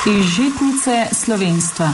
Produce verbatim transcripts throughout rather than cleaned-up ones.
Iz žitnice slovenstva.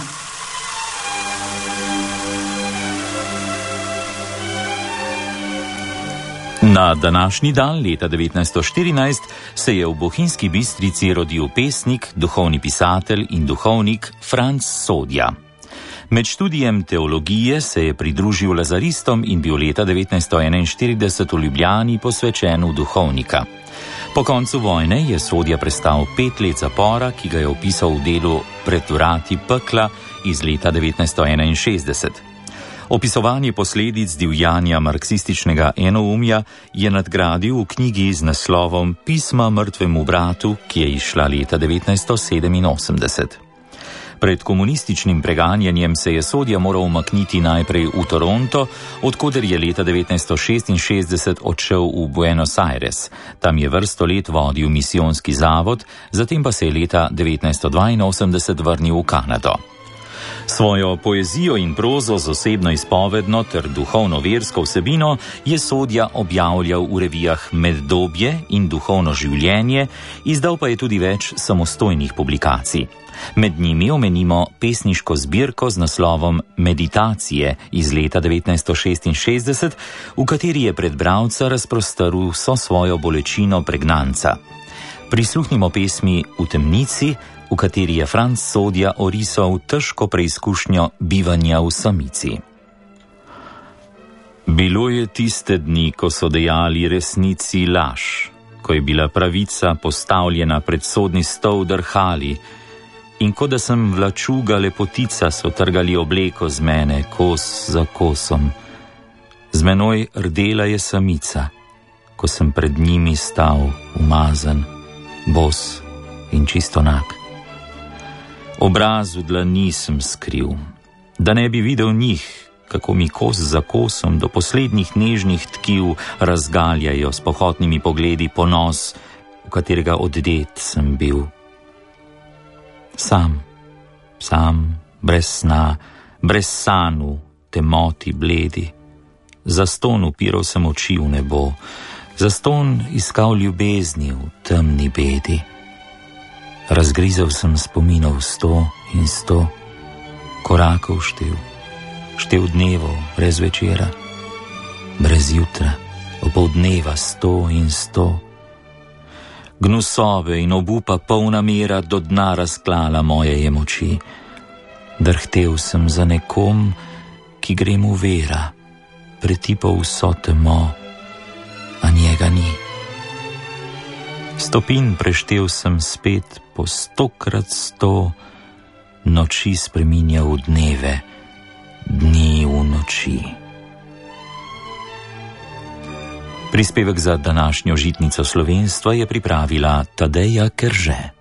Na današnji dan leta devetnajststo štirinajst se je v Bohinjski Bistrici rodil pesnik, duhovni pisatelj in duhovnik Franc Sodja. Med študijem teologije se je pridružil lazaristom in bil leta devetnajststo enainštirideset v Ljubljani posvečen v duhovnika. Po koncu vojne je Sodja prestal pet let zapora, ki ga je opisal v delu Pred vrati pekla iz leta devetnajststo enainšestdeset. Opisovanje posledic divjanja marksističnega enoumja je nadgradil v knjigi z naslovom Pisma mrtvemu bratu, ki je izšla leta devetnajststo sedeminosemdeset. Pred komunističnim preganjanjem se je Sodja moral umakniti najprej v Toronto, odkoder je leta devetnajststo šestinšestdeset odšel v Buenos Aires. Tam je vrsto let vodil misijonski zavod, zatem pa se je leta devetnajststo dvainosemdeset vrnil v Kanado. Svojo poezijo in prozo z osebno izpovedno ter duhovno-versko vsebino je Sodja objavljal v revijah Meddobje in Duhovno življenje, izdal pa je tudi več samostojnih publikacij. Med njimi omenimo pesniško zbirko z naslovom Meditacije iz leta devetnajststo šestinšestdeset, v kateri je pred bralca razprostrl vso svojo bolečino pregnanca. Prisluhnimo pesmi V temnici, v kateri je Franc Sodja orisal težko preizkušnjo bivanja v samici. Bilo je tiste dni, ko so dejali resnici laž, ko je bila pravica postavljena pred sodni stol drhali, in ko da sem vlačuga lepotica, so trgali obleko z mene, kos za kosom. Z menoj rdela je samica, ko sem pred njimi stal, umazan, bos in čisto nag. Obraz v dlani sem skril, da ne bi videl njih, kako mi kos za kosom do poslednjih nežnih tkiv razgaljajo s pohotnimi pogledi ponos, v katerega oddet sem bil. Sam, sam, brez sna, brez sanu, temoti bledi. Zaston upiral sem oči v nebo, zaston iskal ljubezni v temni bedi. Razgrizel sem spominov sto in sto, korakov štev, štev dnevov brez večera, brez jutra, opoldneva sto in sto. Gnusove in obupa polna mera do dna razklala moje je moči. Drhtel sem za nekom, ki gre mu vera, pretipal vso temo, a njega ni. Stopin preštel sem spet po stokrat sto, noči spreminjal v dneve, dni v noči. Prispevek za današnjo žitnico slovenstva je pripravila Tadeja Kerže.